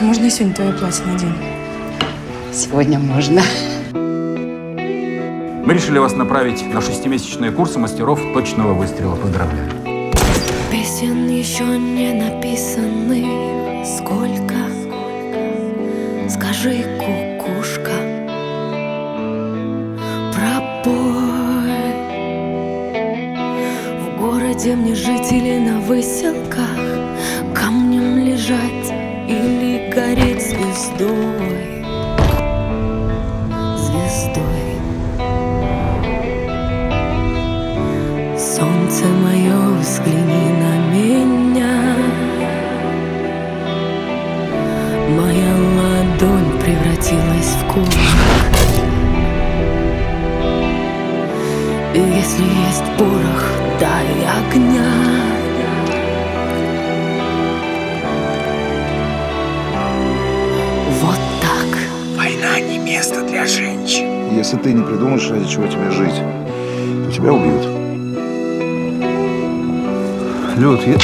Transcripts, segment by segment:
Можно я сегодня твое платье надену? Сегодня можно. Мы решили вас направить на 6-месячные курсы мастеров точного выстрела. Поздравляю. Песен еще не написаны сколько. Скажи, кукушка, пропой. В городе мне жить или на выселках, камнем лежать или гореть звездой. Звездой. Солнце мое, взгляни на меня. Моя ладонь превратилась в кулак. И если есть порох, дай огня. Вот так. Война не место для женщин. Если ты не придумаешь, ради чего тебе жить, то тебя убьют. Люд, Кто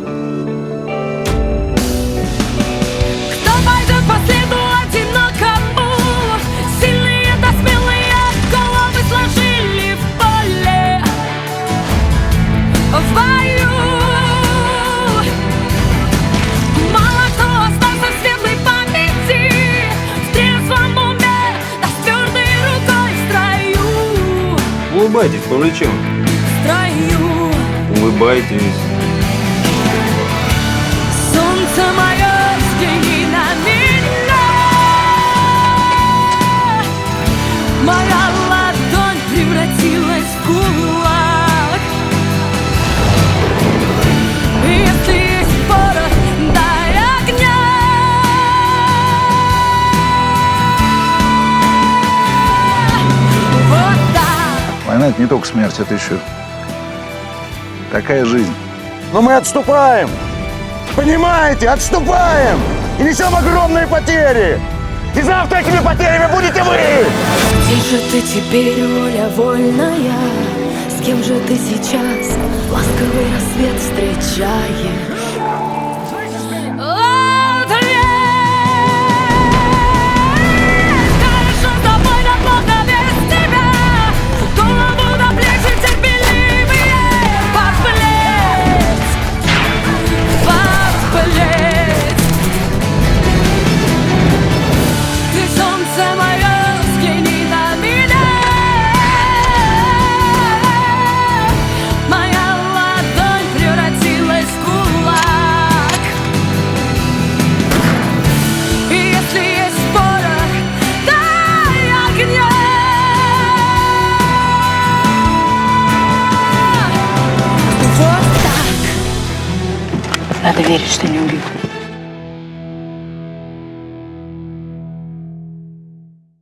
пойдет по следу одинокому? Сильные да смелые головы сложили в поле, в бою. Мало кто остался в светлой памяти, в трезвом уме, да с твердой рукой в строю. Улыбайтесь, повлечем. В строю. Улыбайтесь. Солнце мое, взгляни на меня. Моя ладонь превратилась в кулак. Если есть порох, дай огня. Вот так. война — это не только смерть, это еще такая жизнь. Но мы отступаем! Понимаете, отступаем! И несем огромные потери! И завтра этими потерями будете вы! Где же ты теперь, воля вольная? С кем же ты сейчас ласковый рассвет встречаешь? Хорошо с тобой, да плохо без тебя. Голову до плеч терпеливые поплеть. Ты солнце мое, взгляни на меня. Моя ладонь превратилась в кулак. И если есть порох, дай огня. Вот так. Надо верить, что не убьют.